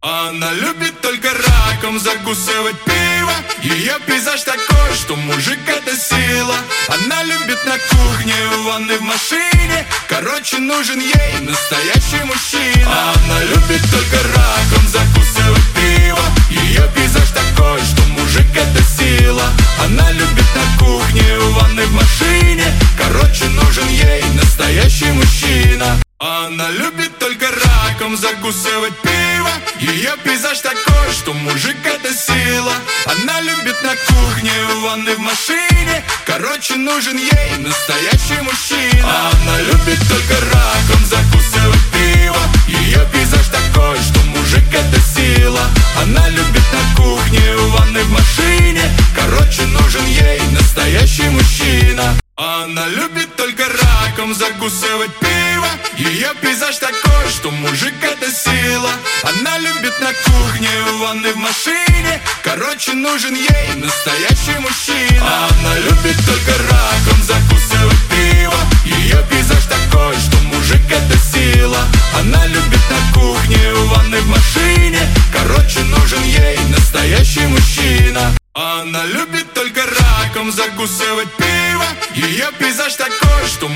Она любит только раком закусывать пиво. Ее пейзаж такой, что мужик это сила. Она любит на кухне, в ванной, в машине. Короче, нужен ей настоящий мужчина. Она любит только раком закусывать пиво. Ее пейзаж такой, что мужик это сила. Она любит на кухне, в ванной, в машине. Короче, нужен ей настоящий мужчина. Она любит только раком закусывать пиво. Ее пейзаж такой, что мужик это сила. Она любит на кухне, в ванной, в машине. Короче, нужен ей настоящий мужчина. Она любит только раком закусывать пиво. Ее пейзаж такой, что мужик это сила. Она любит на кухне, в ванной, в машине. Короче, нужен ей настоящий мужчина. Она любит только раком закусывать пиво. Ее пейзаж такой, что мужик это сила. Она любит на кухне, в ванной, в машине. Короче, нужен ей настоящий мужчина. Она любит только раком закусывать пиво. Ее пейзаж такой, что мужик это сила. Она любит на кухне, в ванной, в машине. Короче, нужен ей настоящий мужчина. Она любит только раком закусывать пиво. Ее пейзаж такой, что